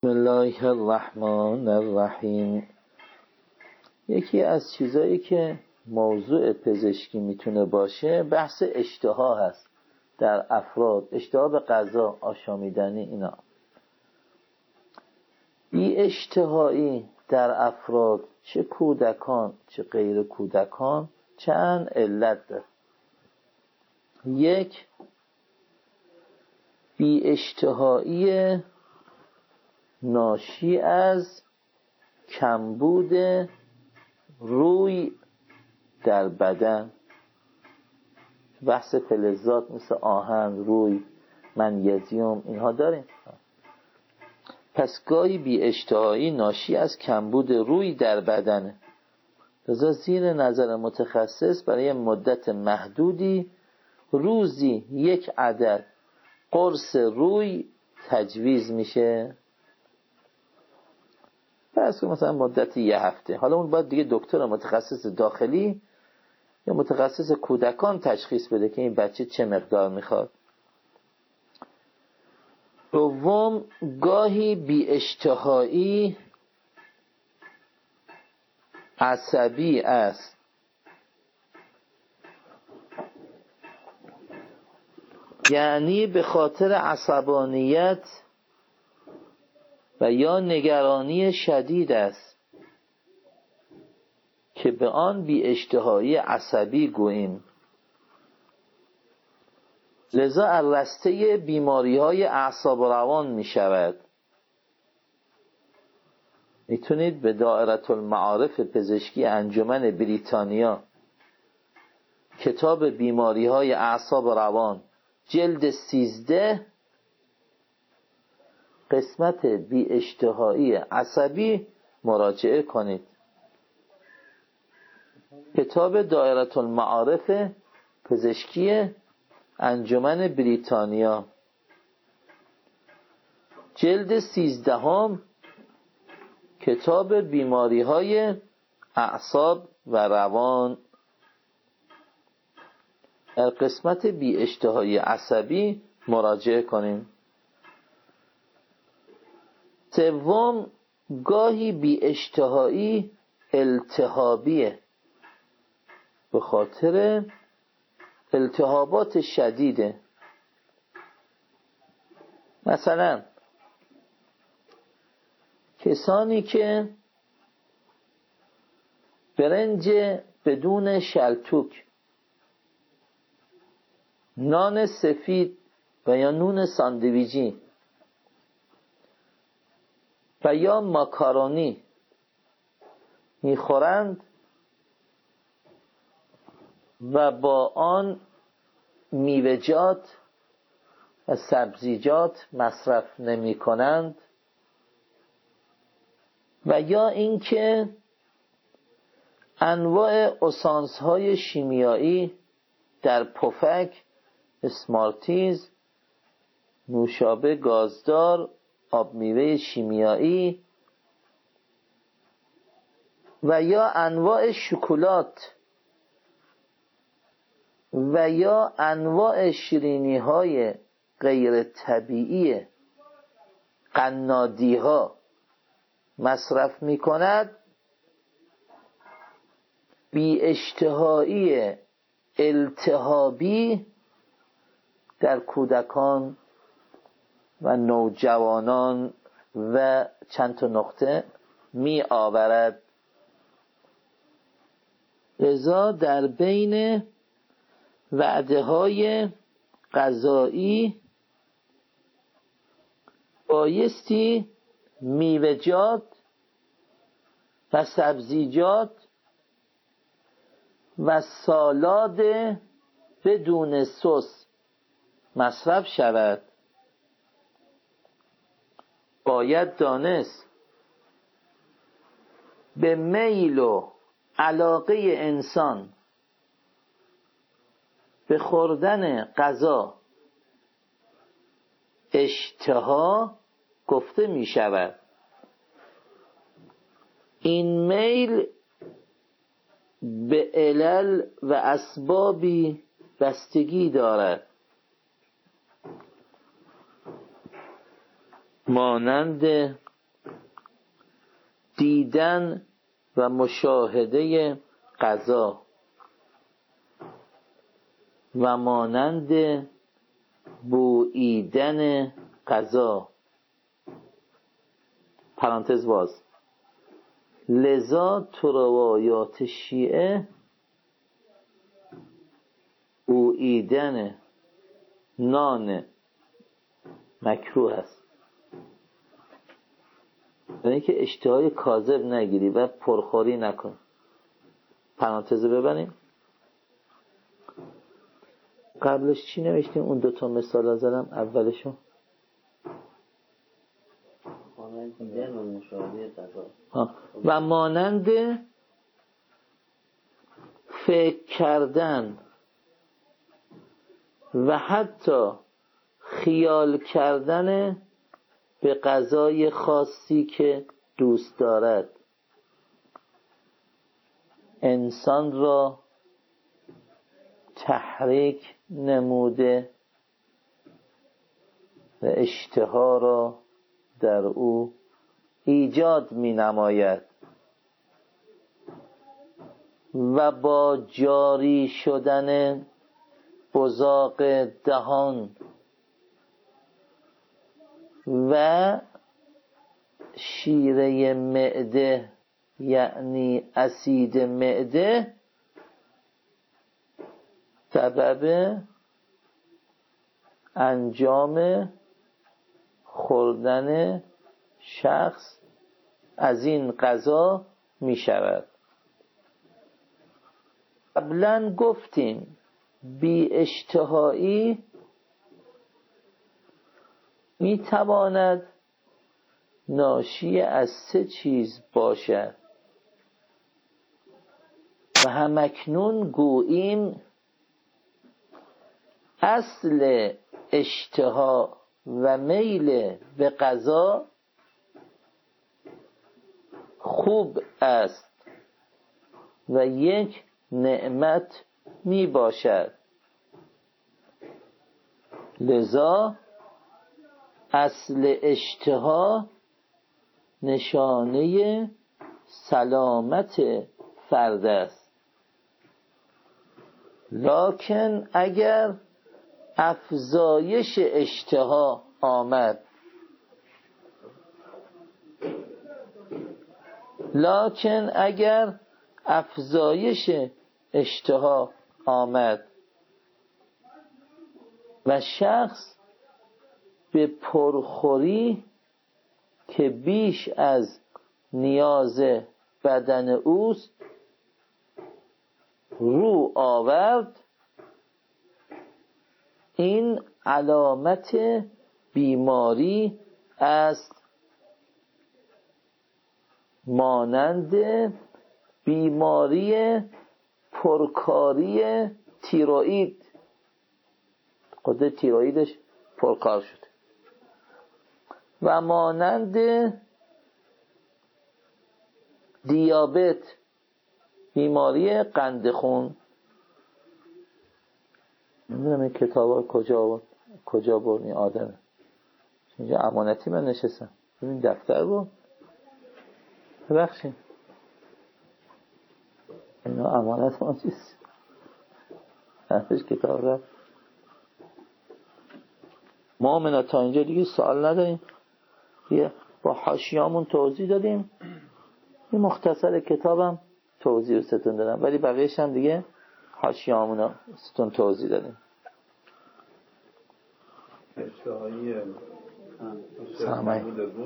بسم الله الرحمن الرحیم. یکی از چیزایی که موضوع پزشکی میتونه باشه بحث اشتها هست در افراد، اشتها به غذا، آشامیدنی، اینا. بی اشتهایی در افراد، چه کودکان چه غیر کودکان، چند علت داره. یک، بی اشتهایی ناشی از کمبود روی در بدن، بحث فلزات مثل آهن، روی، منیزیم، اینها داریم. پس گاهی بی اشتهایی ناشی از کمبود روی در بدنه، لذا زیر نظر متخصص برای مدت محدودی روزی 1 عدد قرص روی تجویز میشه. پس مثلا مدت 1 هفته. حالا اون باید دیگه دکتر متخصص داخلی یا متخصص کودکان تشخیص بده که این بچه چه مقدار میخواد. دوم، گاهی بی اشتهایی عصبی است، یعنی به خاطر عصبانیت و یا نگرانی شدید است که به آن بی اشتهایی عصبی گوییم. لذا الرسته بیماری های اعصاب و روان می شود. میتونید به دائره المعارف پزشکی انجمن بریتانیا کتاب بیماری های اعصاب و روان جلد 13 قسمت بی اشتهایی عصبی مراجعه کنید. کتاب دائره المعارف پزشکی انجمن بریتانیا جلد 13 کتاب بیماری های اعصاب و روان در قسمت بی اشتهایی عصبی مراجعه کنیم. سوم، گاهی بی اشتهایی التهابیه، به خاطر التهابات شدیده. مثلا کسانی که برنج بدون شلتوک، نان سفید و یا نون ساندویجی و یا ماکارونی میخورند و با آن میوه‌جات و سبزیجات مصرف نمی کنند، و یا اینکه انواع اسانس های شیمیایی در پفک، اسمارتیز، نوشابه گازدار، آب میوه شیمیایی و یا انواع شکلات و یا انواع شیرینی های غیر طبیعی قنادی ها مصرف می کند، بی اشتهایی التهابی در کودکان و نوجوانان و چند تا نقطه می آورد. لذا در بین وعده های غذایی بایستی میوه‌جات و سبزیجات و سالاد بدون سس مصرف شود. باید دانست به میل و علاقه انسان به خوردن غذا اشتها گفته می شود. این میل به علل و اسبابی بستگی دارد، مانند دیدن و مشاهده قضا و مانند بوییدن قضا. پرانتز باز. لذا تو روایات شیعه بوییدن نان مکروه است، یعنی که اشتهای کاذب نگیری و پرخوری نکن. پرانتز ببریم. قبلش چی نوشتیم؟ اون دوتا مثال زدم. اولشو و مانند فکر کردن و حتی خیال کردن به غذای خاصی که دوست دارد انسان را تحریک نموده و اشتها را در او ایجاد می نماید و با جاری شدن بزاق دهان و شیره معده یعنی اسید معده سبب انجام خوردن شخص از این غذا می شود. قبلا گفتیم بی اشتهایی می تواند ناشی از 3 چیز باشد و همکنون گوییم اصل اشتها و میل به غذا خوب است و یک نعمت می باشد. لذا اصل اشتها نشانه سلامت فرد است. لکن اگر افزایش اشتها آمد و شخص به پرخوری که بیش از نیاز بدن اوست رو آورد این علامت بیماری است، مانند بیماری پرکاری تیروئید. خود تیروئیدش پرکار شده و مانند دیابت، بیماری قند خون. نمیدونم این کتاب کجا برد این آدمه. اینجا امانتی من نشستم این دفتر بود. ببخشید اینا امانت ما چیست؟ هرفش کتاب رفت. ما تا اینجا دیگه سوال نداریم، یه با حاشیه‌مون توضیح دادیم. این مختصر کتابم توضیح ستون دادم، ولی بقیه‌اش هم دیگه حاشیه‌مون ستون توضیح دادیم. سلامت.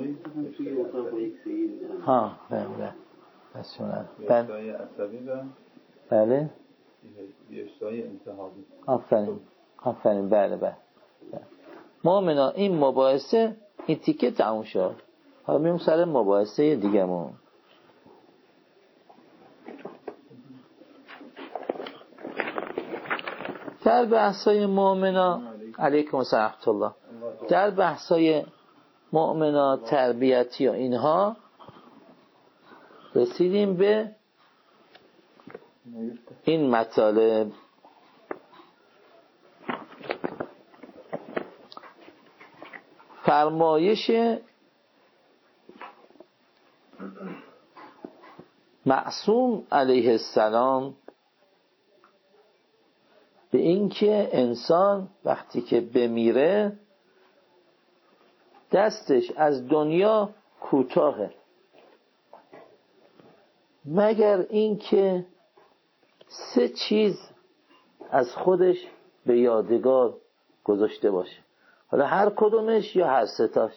ها بله. اشتهای عصبی و بله اشتهای التهابی. آفرین بله. مؤمنا این مباحثه این تیکه تموم شد. حالا میریم سر مباحثه دیگه‌مون. در بحثای مؤمنا علیکم السلام ورحمة الله، در بحثای مؤمنا تربیتی و اینها رسیدیم به این مطالب. فرمایش معصوم علیه السلام به این که انسان وقتی که بمیره دستش از دنیا کوتاهه، مگر این که 3 چیز از خودش به یادگار گذاشته باشه، حالا هر کدومش یا هر 3 تاش.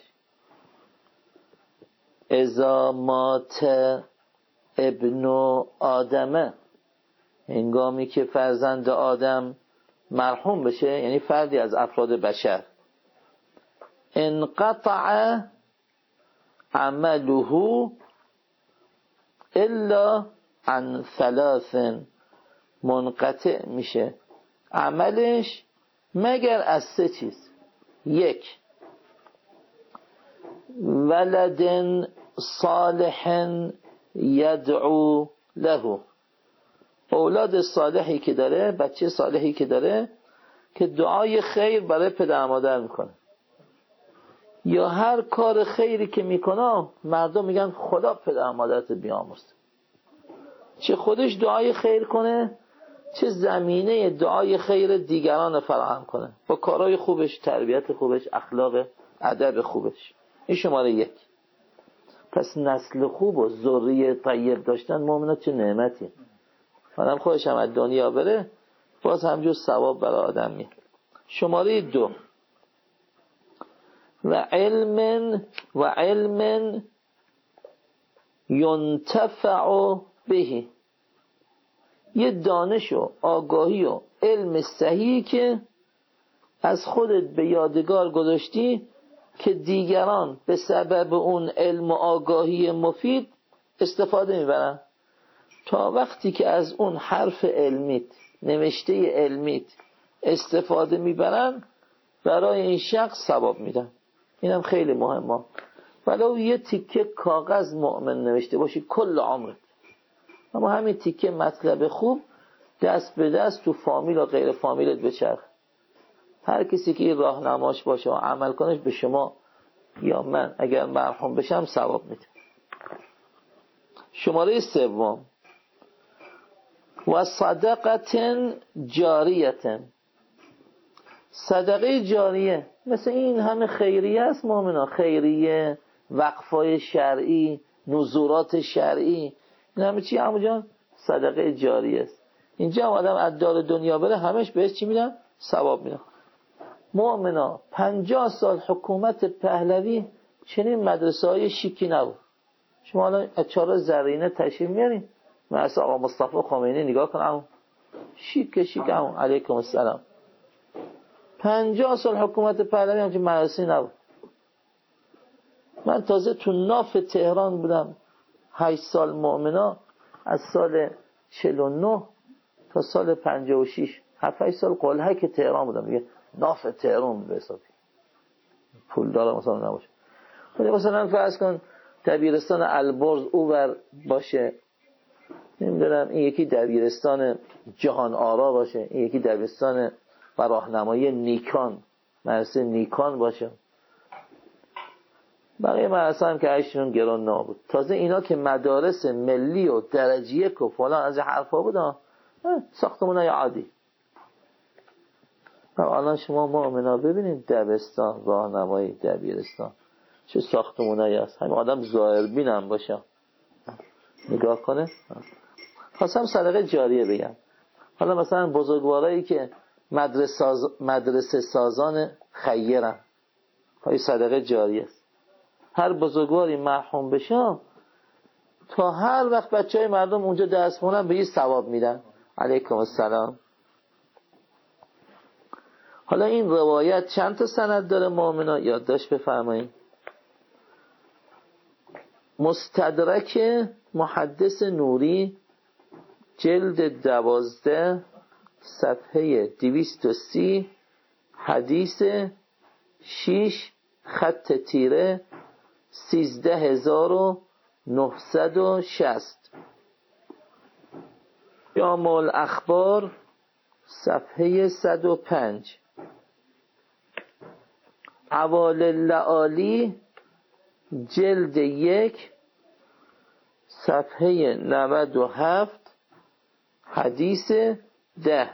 اذا مات ابن آدمه، هنگامی که فرزند آدم مرحوم بشه، یعنی فردی از افراد بشر، انقطع عمله الا عن 3، منقطع میشه عملش مگر از 3 چیز. 1 ولد صالح یدعو له، اولاد صالحی که داره، بچه صالحی که داره که دعای خیر برای پدر مادر میکنه، یا هر کار خیری که میکنه مردم میگن خدا پدر مادرت بیامرزه، چه خودش دعای خیر کنه چه زمینه دعای خیر دیگران فراهم کنه با کارهای خوبش، تربیت خوبش، اخلاق ادب خوبش. این شماره 1. پس نسل خوب و ذریه طیب داشتن مؤمنات چه نعمتی، آدم خودش هم از دنیا بره باز همجور ثواب برای آدم میاد. شماره 2 و علم ینتفع به، یه دانش و آگاهی و علم صحیحی که از خودت به یادگار گذاشتی که دیگران به سبب اون علم و آگاهی مفید استفاده میبرن، تا وقتی که از اون حرف علمیت، نوشته علمیت استفاده میبرن برای این شخص ثواب میدن. اینم خیلی مهمه، ولو یه تیکه کاغذ مؤمن نوشته باشی کل عمرت، اما همین تیکه مطلب خوب دست به دست تو فامیل و غیر فامیلت بچرخ، هر کسی که این راهنماش باشه و عمل کنش به شما یا من اگر مرحوم بشم ثواب میده. شماره 3 و صدقت جاریت، صدقه جاریه مثل این همه خیریه است مؤمنا، خیریه، وقفای شرعی، نذورات شرعی، این همه چی عمو جان صدقه جاریه است. اینجا آدم از دار دنیا بره همش بهش چی میدن؟ ثواب میدن. مؤمنا 50 سال حکومت پهلوی چنین مدرسه های شیکی نبود. شما الان اچار زرینه تشریف میارین مثلا آقا مصطفی خمینی نگاه کن، شیک همون علیکم السلام. 50 سال حکومت پهلوی همچین مدرسه‌ای نبود. من تازه تو ناف تهران بودم 8 سال مؤمنا، از سال 49 تا سال 56 7-8 سال قلهک تهران بودم دیگه، ناف تهران به حسابی پول دارم مثلا نباشه. مثلا فرض کن دبیرستان البرز اوور باشه، نمیدونم این یکی دبیرستان جهان آرا باشه، این یکی دبیرستان و راهنمایی نیکان، مدرسه نیکان باشه، بقیه مدرسه هم که عیششون گران نبود. تازه اینا که مدارس ملی و درجه 1 و فلان از حرفا بودن، ساختمونای عادی. الان شما مؤمنا ببینید دبستان، راهنمایی، دبیرستان چه ساختمونایی هست، همین آدم ظاهر بینم باشه نگاه کنه. خواستم صدقه جاریه بگم. حالا مثلا بزرگوارایی که مدرسه سازان خیرن، های صدقه جاریه است. هر بزرگواری مرحوم بشه تا هر وقت بچهای مردم اونجا درس خونن به یه ثواب میدن. علیکم السلام. حالا این روایت چند تا سند داره مؤمنا؟ یادداشت بفرمایید. مستدرک محدث نوری جلد 12 صفحه 230 حدیث 6 خط تیره 13960. جامع الاخبار صفحه 105. حوال اللعالی جلد 1 صفحه 97 حدیث 10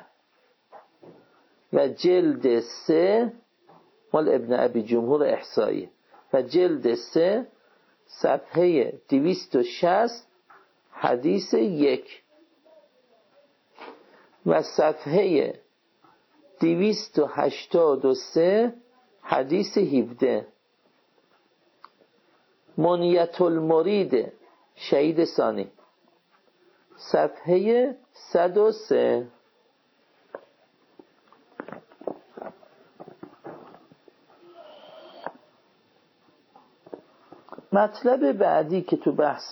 و جلد 3 مال ابن ابی جمهور احصایی و جلد 3 صفحه 260 حدیث 1 و صفحه 283 حدیث 17. منیت المرید شهید ثانی صفحه 103. مطلب بعدی که تو بحث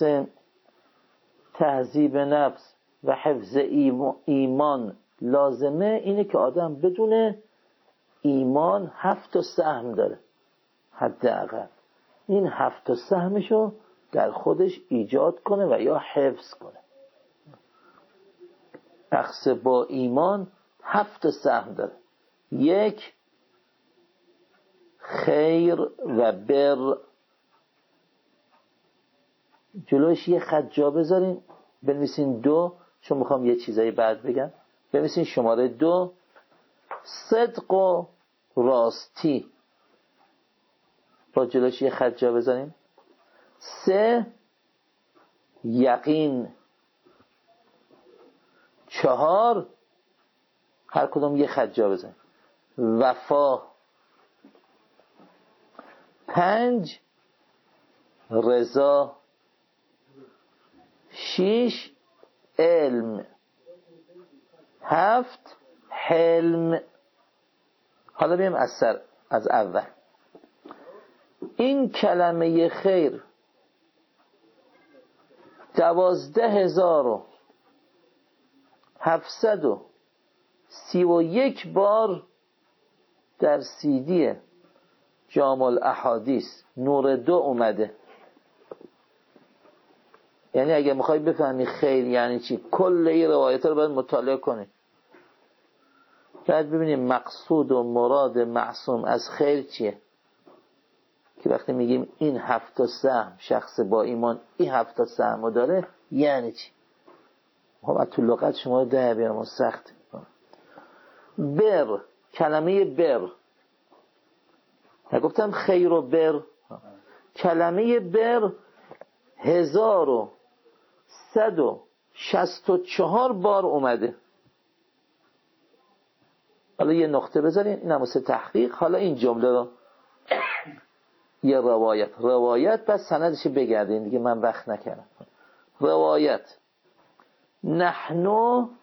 تهذیب نفس و حفظ ایمان لازمه اینه که آدم بدون ایمان 7 سهم داره حداقل. این 7 سهمشو در خودش ایجاد کنه و یا حفظ کنه. شخص با ایمان 7 سهم داره. 1 خیر و بر. جلوش یه خط جا بذارین بنویسین 2 چون میخوام یه چیزایی بعد بگم. بنویسین شماره 2 صدق و راستی. با جلوش یه خط جا بذارین. 3 یقین. 4 هر کدوم یه خط جا بذارین وفا. 5 رضا. 6 علم. 7 حلم. حالا بیم از اول. این کلمه خیر 12731 بار در CD جامع الاحادیث نور 2 اومده. یعنی اگه میخوای بفهمی خیر یعنی چی کل این روایت رو باید مطالعه کنی. باید ببینیم مقصود و مراد معصوم از خیر چیه. که وقتی میگیم این 7 سهم شخص با ایمان این 7 سهم رو داره یعنی چی. ما تو لغت شما ده بیارم سخت. بر کلمه بر نگفتم خیر و بر. کلمه بر 1164 بار اومده. حالا یه نقطه بذارین این هم واسه تحقیق. حالا این جمله رو یه روایت بس سندش بگردین دیگه من وقت نکردم. روایت نحنو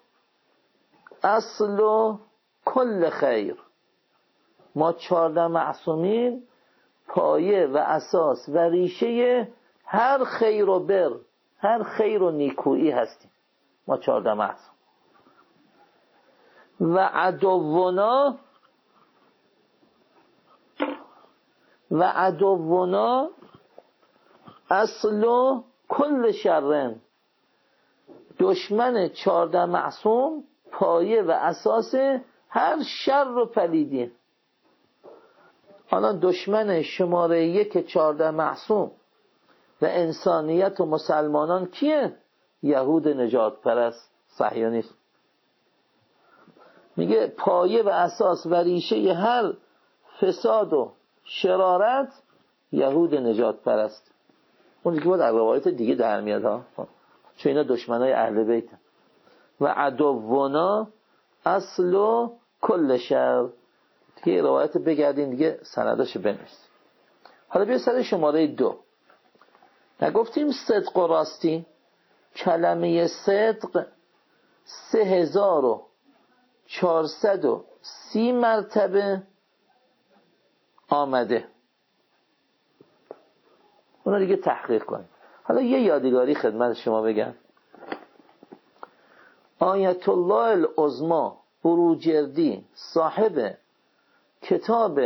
اصل کل خیر. ما 14 معصومین پایه و اساس و ریشه هر خیر و بر هر خیر و نیکویی هستیم. ما 14 معصوم. و عدونا اصل کل شرن. دشمن 14 معصوم پایه و اساس هر شر و پلیدی. حالا دشمن شماره 1 14 معصوم و انسانیت و مسلمانان کیه؟ یهود نجات پرست صهیونیست. میگه پایه و اساس و ریشه هر فساد و شرارت یهود نجات پرست. اون دیگه در روایت دیگه در میاد ها. چون اینا دشمنای اهل بیت. و عدونا اصل کل شر. دیگه روایت بگردین دیگه سندش بنویس. حالا بیا سر شماره 2. نگفتیم صدق و راستی. کلمه صدق 3430 مرتبه آمده. اونا دیگه تحقیق کنیم. حالا یه یادگاری خدمت شما بگم. آیت الله العظمی بروجردی صاحب کتاب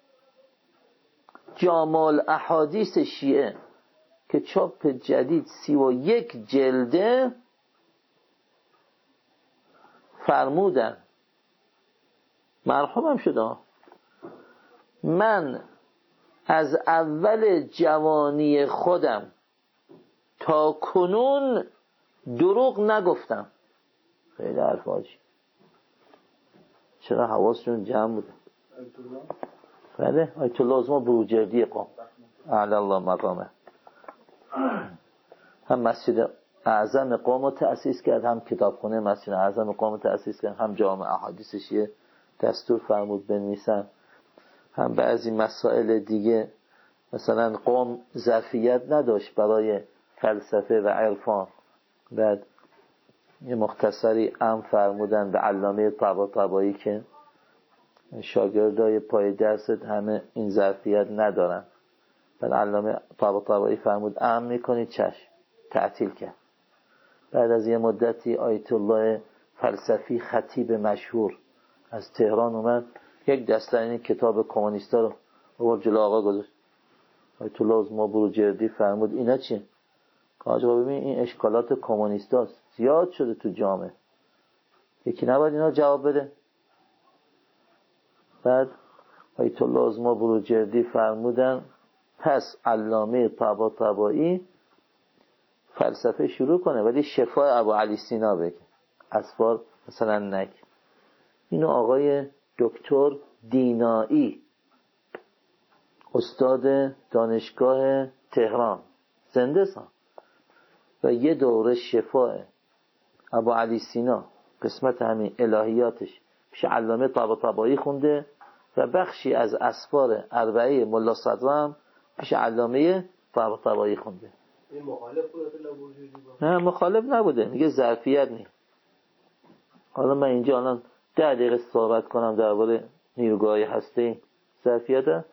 جامع الاحادیث شیعه که چاپ جدید 31 جلده فرمودن، مرحومم شده، من از اول جوانی خودم تا کنون دروغ نگفتم. خیلی حرفاش چرا حواسشون جمع بود. بله آیت الله عظما بروجردی قم اعلی الله مقامه هم مسجد اعظم قم رو تأسیس کرد، هم کتابخونه مسجد اعظم قم رو تأسیس کرد، هم جامع احادیثش یه دستور فرمود بنویسن، هم بعضی مسائل دیگه. مثلا قم ظرفیت نداشت برای فلسفه و عرفان، بعد یه مختصری فرمودن به علامه طباطبایی که شاگردای پای درست همه این ظرفیت ندارن. بعد علامه طباطبایی فرمود میکنید چشم، تعطیل کرد. بعد از یه مدتی آیت الله فلسفی خطیب مشهور از تهران اومد، یک دسته این کتاب کمونیستا رو آورد جلو آقا گذاشت. آیت الله عظما بروجردی فرمود اینا چیه؟ آقا ببین این اشکالات کمونیستاست، زیاد شده تو جامعه، یکی نباید اینا جواب بده. بعد آیت الله عظما بروجردی فرمودن پس علامه طباطبایی فلسفه شروع کنه ولی شفای ابو علی سینا بگه، اسفار مثلا نک. اینو آقای دکتر دینایی استاد دانشگاه تهران زنده سان و یه دوره شفای ابو علی سینا قسمت همین الهیاتش پیش علامه طباطبایی خونده و بخشی از اسفار اربعه ملا صدرم پیش علامه طباطبایی خونده. این مخالف بود؟ نه مخالف نبوده، میگه ظرفیت نیست. حالا من اینجا الان 10 دقیقه صحبت کنم درباره نیروگاهی هستی، ظرفیت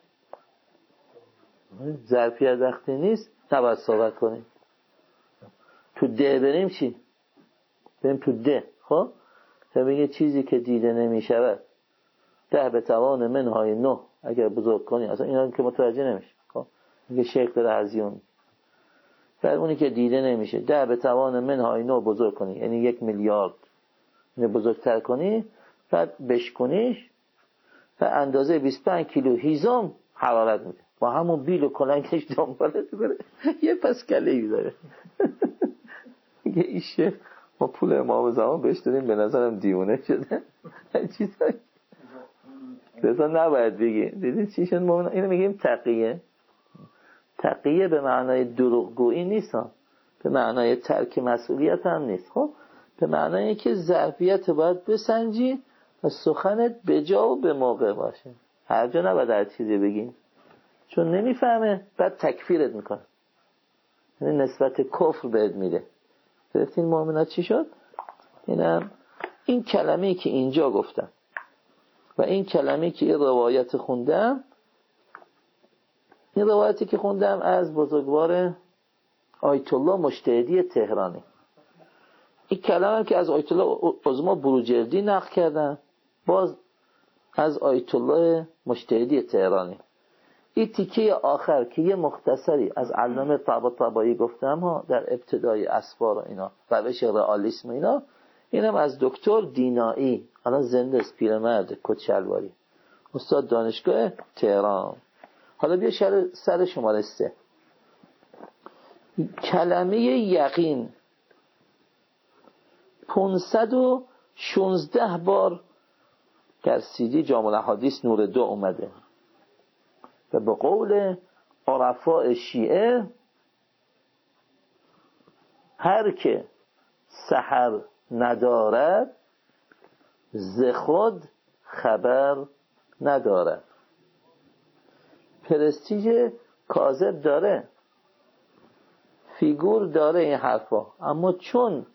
وقتی نیست نباید صحبت کنیم. تو ده بریم چی؟ بریم تو ده. خب تا میگه چیزی که دیده نمیشود 10 به توان منهای 9 اگر بزرگ کنی، اصلا اینا که متوجه نمیشه. خب میگه شیخ داره هزیون، بعد اونی که دیده نمیشه 10 به توان منهای 9 بزرگ کنی، یعنی 1 میلیارد اینو بزرگتر کنی، بعد بشکنیش و اندازه 25 کیلو هیزم حرارت میده، با همون بیل و کلنگش دنبالت بره یه پسکله میذاره. میگه این شیخ ما پول امام زمان بهش دادیم به نظرم دیونه شده. چیزایی رضا نباید بگی. دیدید چی شد؟ ما اینو میگیم تقیه. تقیه به معنای دروغگویی نیست، به معنای ترک مسئولیت هم نیست. خب به معنای که ظرفیت باید بسنجی و سخنت به جا و به موقع باشه. هر جا نباید هر چیزی بگیم، چون نمیفهمه بعد تکفیرت میکنه، یعنی نسبت کفر بهت میده. گرفتین مؤمنات چی شد؟ این کلمه‌ای که اینجا گفتم و این کلمه‌ای که این روایت خوندم، این روایتی که خوندم از بزرگوار آیت الله مجتهدی تهرانی، این کلمه که از آیت الله عظما بروجردی نقل کردن، باز از آیت الله مجتهدی تهرانی. این تیکه آخر که یه مختصری از علامه طباطبایی گفتم ها در ابتدای اسفار و اینا روش رئالیسم اینا، اینم از دکتر دینایی، حالا زنده است، پیرمرد کچلواری، استاد دانشگاه تهران. حالا بیا سر شماره 3 کلمه یقین 516 بار در سیدی جامع الاحادیث نور 2 اومده و به قول عرفاء شیعه هر که سحر ندارد ز خود خبر ندارد. پرستیژ کاذب داره، فیگور داره این حرفا، اما چون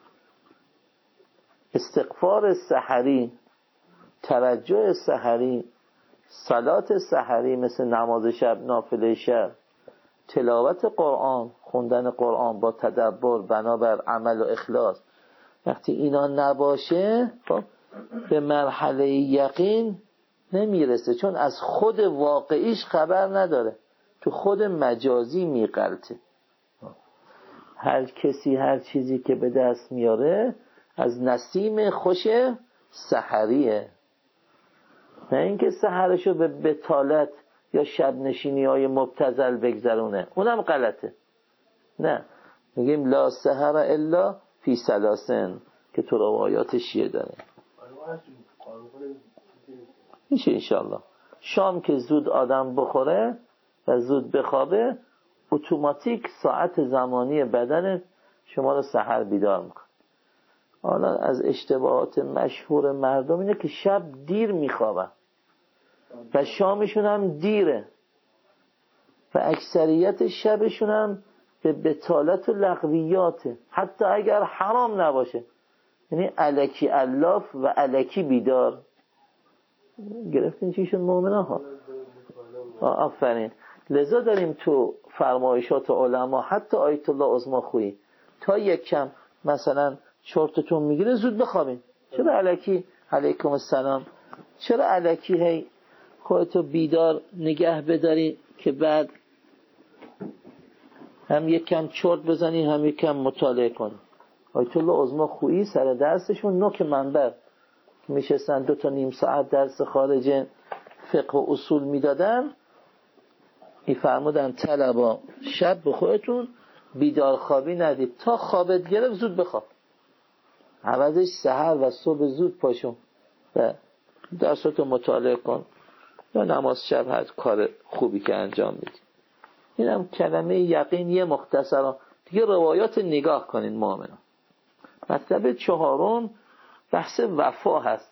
استغفار سحری، توجه سحری، صلات سحری مثل نماز شب، نافله شب، تلاوت قرآن، خوندن قرآن با تدبر بنابر عمل و اخلاص، وقتی اینا نباشه خب به مرحله یقین نمیرسه، چون از خود واقعیش خبر نداره، تو خود مجازی میغلطه. هر کسی هر چیزی که به دست میاره از نسیم خوش سحریه، نه اینکه سحرشو به بتالت یا شب نشینی های مبتذل بگذرونه، اونم غلطه. نه، میگیم لا سحر الا فی سلاسن که تو روایات شیعه داره. میشه انشالله شام که زود آدم بخوره و زود بخوابه اتوماتیک ساعت زمانی بدن شما رو سحر بیدار میکنه. حالا از اشتباهات مشهور مردم اینه که شب دیر میخوابن و شامشون هم دیره و اکثریت شبشون هم به بطالت و لغویاته، حتی اگر حرام نباشه، یعنی الکی الاف و الکی بیدار. گرفتین چیشون مومنه ها؟ آفرین. لذا داریم تو فرمایشات علما حتی آیت الله عظما خویی تا یک کم مثلا چرتتون میگیره زود بخوابین. چرا الکی علیکم السلام، چرا الکی هی خودتو بیدار نگه بداری که بعد هم یک کم چرت بزنی هم یک کم مطالعه کنی. آیت الله عظما خویی سر درسشون نوک منبر میشستن 2 تا نیم ساعت درس خارج فقه و اصول میدادن، میفرمودن طلبا شب به خودتون بیدار خوابی ندید، تا خوابت گرفت زود بخواب، عوضش سحر و صبح زود پاشون و درساتو مطالعه کن یا نماز شب هر کار خوبی که انجام بدی. اینم کلمه یقین یه مختصرا دیگه. روایات نگاه کنین مؤمنان. مطلب 4 بحث وفا هست.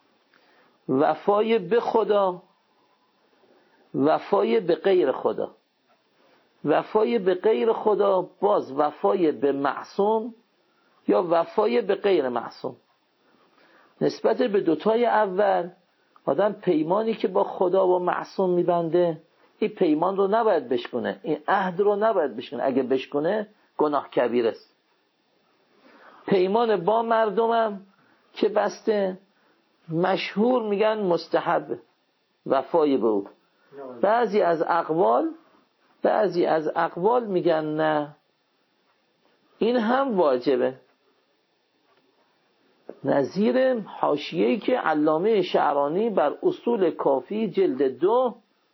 وفای به خدا، وفای به غیر خدا. وفای به غیر خدا باز وفای به معصوم یا وفای به غیر معصوم. نسبت به دوتای اول آدم پیمانی که با خدا و معصوم میبنده این پیمان رو نباید بشکنه، این عهد رو نباید بشکنه، اگه بشکنه گناه کبیر است. پیمان با مردمم که بسته مشهور میگن مستحب وفای به او. بعضی از اقوال میگن نه این هم واجبه. نظیر حاشیه‌ای که علامه شعرانی بر اصول کافی جلد 2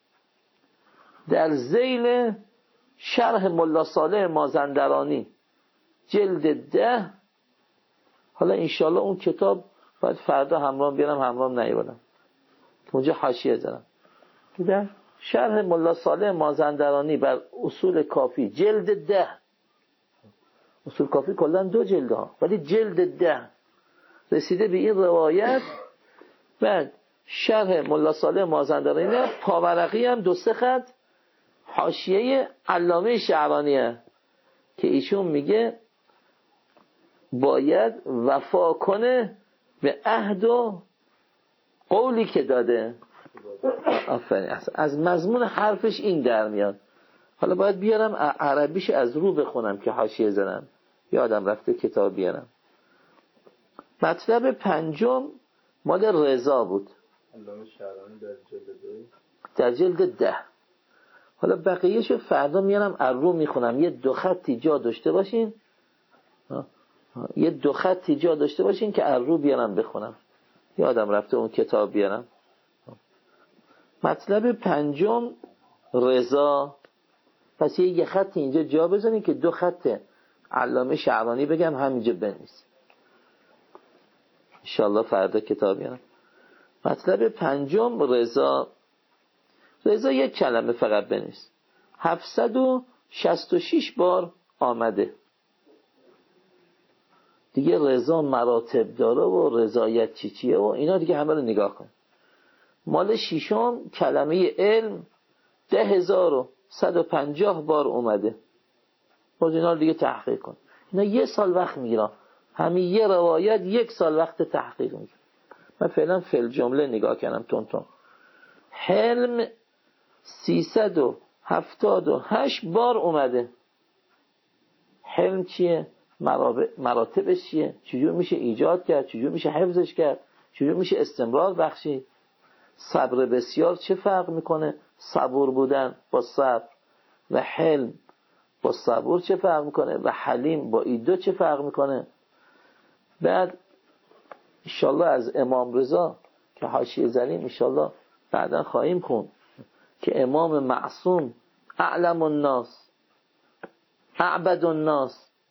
در ذیل شرح ملا صالح مازندرانی جلد 10، حالا انشالله اون کتاب باید فردا همراه بیارم، همراه نیاوردم اونجا حاشیه زدم، در شرح ملا صالح مازندرانی بر اصول کافی جلد 10، اصول کافی کلا 2 جلد ها ولی جلد 10 رسیده به این روایت. بعد شرح ملا صالح مازندرانی پاورقی هم 2-3 خط حاشیه علامه شعرانیه که ایشون میگه باید وفا کنه به عهد و قولی که داده. آفرین. از مضمون حرفش این در میاد. حالا باید بیارم عربیش از رو بخونم که حاشیه زدم، یادم رفته کتاب بیارم. مطلب 5 مال رضا بود علامه شعرانی در جلد 10. حالا بقیه‌شو فردا میارم از رو میخونم. یه 2 خطی جا داشته باشین، یه 2 خطی جا داشته باشین که از رو بیارم بخونم، یادم رفته اون کتاب بیارم. مطلب 5 رضا. پس یه خط اینجا جا بزنین که 2 خط علامه شعرانی بگم همینجا بنویسین، انشالله فردا کتاب بیارم. مطلب 5 رضا. رضا یک کلمه فقط بنویس. 766 بار آمده. دیگه رضا مراتب داره و رضایت چیه و اینا دیگه همه رو نگاه کن. مال 6 کلمه علم 10,150 بار اومده. باز اینا رو دیگه تحقیق کن. اینا 1 سال وقت میگیرن. همین یه روایت 1 سال وقت تحقیق میگیره. من فعلا فعل جمله نگاه کردم تون. حلم 378 بار اومده. حلم چیه؟ مراتبش چیه؟ چجور میشه ایجاد کرد؟ چجور میشه حفظش کرد؟ چجور میشه استمرار بخشید؟ صبر بسیار چه فرق میکنه؟ صبور بودن با صبر و حلم با صبور چه فرق میکنه؟ و حلیم با این 2 چه فرق میکنه؟ بعد انشالله از امام رضا که حاشیه زدیم انشالله بعدا خواهیم خوند که امام معصوم اعلم الناس اعبد الناس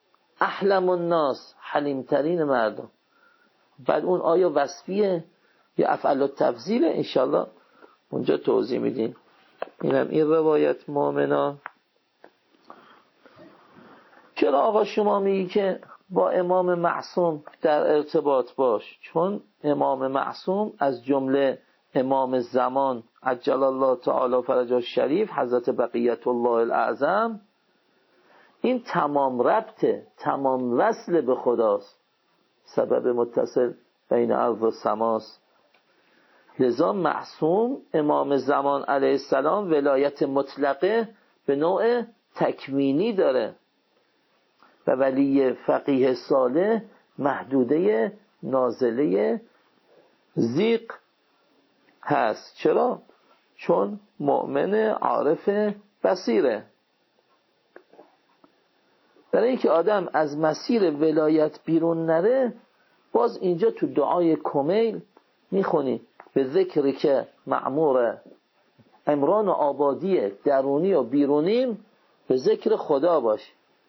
احلم الناس، حلیمترین مردم. بعد اون آیا وصفیه یا افعال التفضیله؟ انشالله اونجا توضیح میدیم. اینم این روایت مؤمنا. چرا آقا شما میگی که با امام معصوم در ارتباط باش؟ چون امام معصوم از جمله امام زمان عجل الله تعالی فرجه الشریف حضرت بقیت الله الاعظم، این تمام ربطه، تمام وصل به خداست، سبب متصل بین ارض و سماست. لذا معصوم امام زمان علیه السلام ولایت مطلقه به نوع تکوینی داره و ولی فقیه صالح محدوده نازله زیق هست. چرا؟ چون مؤمن عارف بصیره. برای اینکه آدم از مسیر ولایت بیرون نره، باز اینجا تو دعای کمیل میخونی به ذکری که معمور عمران و آبادی درونی و بیرونیم به ذکر خدا باش.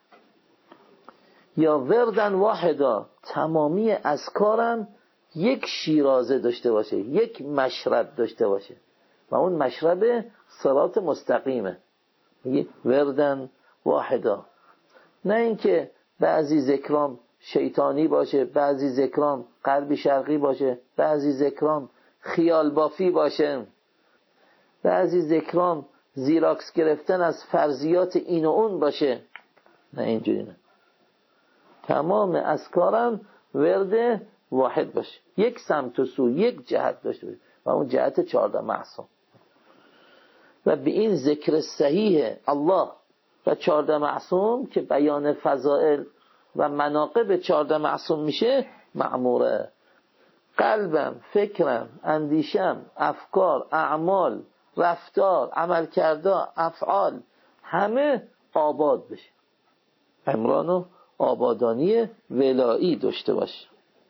یا وردن واحدا، تمامی اذکارم یک شیرازه داشته باشه، یک مشرب داشته باشه و اون مشرب صراط مستقیمه. میگه وردن واحدا، نه اینکه بعضی ذکرام شیطانی باشه، بعضی ذکرام غربی شرقی باشه، بعضی ذکرام خیال بافی باشه، بعضی ذکرام زیراکس گرفتن از فرضیات این و اون باشه. نه اینجوری نه، تمام اذکارم ورد واحد باشه، یک سمت و سو، یک جهت داشته باشه و اون جهت 14 معصوم. و به این ذکر صحیح الله و 14 معصوم که بیان فضائل و مناقب 14 معصوم میشه معموره. قلبم، فکرم، اندیشم، افکار، اعمال، رفتار، عمل کرده، افعال همه آباد بشه، عمران و آبادانی ولایی داشته باشه.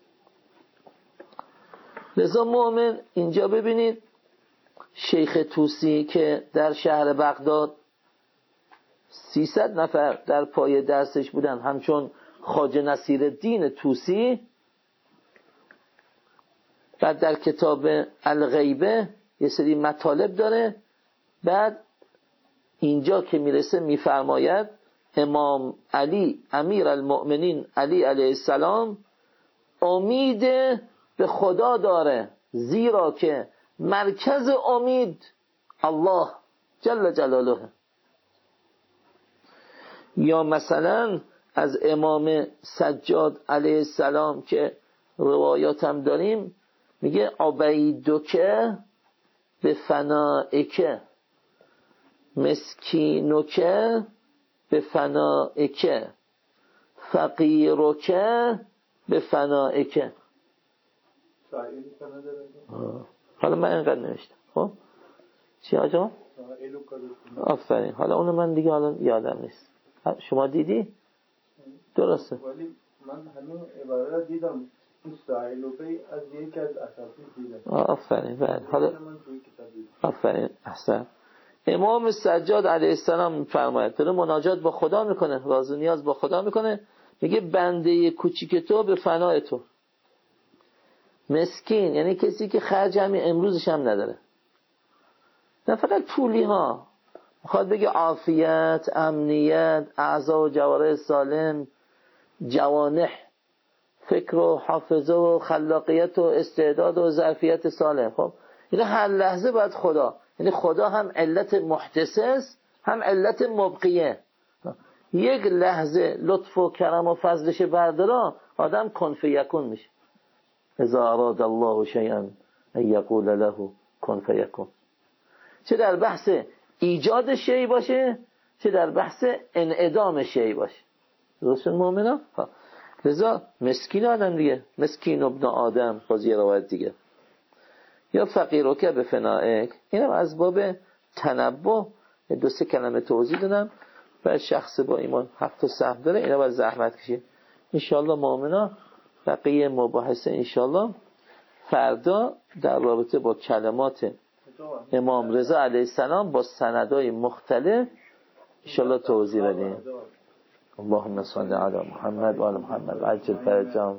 لذا مؤمن اینجا ببینید شیخ طوسی که در شهر بغداد 300 نفر در پای درسش بودن، همچون خواجه نصیرالدین طوسی، بعد در کتاب الغیبه یه سری مطالب داره. بعد اینجا که میرسه میفرماید امام علی امیر المؤمنین علی علیه السلام امید به خدا داره، زیرا که مرکز امید الله جل جلاله. یا مثلا از امام سجاد علیه السلام که روایات هم داریم، میگه عبیدک به فنائک، مسکینک به فنائک، فقیرک به فنائک. حالا من اینقدر نوشتم. خب چی آجا؟ آفرین. حالا اونو من دیگه حالا یادم نیست. شما دیدی؟ درسته. ولی من همین عبارت دیدم مستعیلوفی از یک از اساسی دیدم. آفرین. بله. حالا آفرین. احسن. امام سجاد علیه السلام میفرماید داره مناجات با خدا میکنه، راز و نیاز با خدا میکنه، میگه بنده کوچیک تو به فنای تو. مسکین یعنی کسی که خرج همین امروزش هم نداره، نه فقط پولی ها، میخواد بگه عافیت، امنیت، اعضا و جوارح سالم، جوانح، فکر و حافظه و خلاقیت و استعداد و ظرفیت سالم. خب این هر لحظه باید خدا، یعنی خدا هم علت محتسس هم علت مبقیه. یک لحظه لطف و کرم و فضلش بردارا آدم کن فیکون میشه. اذا اراد الله شیئا ان یقول له کن فیکون. چه در بحث ایجاد شیء باشه، چه در بحث انعدام شیء باشه. درست مؤمنا؟ لذا مسکین آدم دیگه، مسکین ابن آدم، باز یه روایت دیگه. یا فقیرک به فنائک، اینم از باب تنبه دو سه کلمه توضیح دادم. و شخص با ایمان 7 سهم داره، اینا باید زحمت کشید. انشالله مؤمنا بقیه مباحثه انشالله فردا در رابطه با کلمات امام رضا علیه السلام با سندهای مختلف انشالله توضیح بدیم. اللهم صل علی محمد و آل محمد و عجل فرجهم.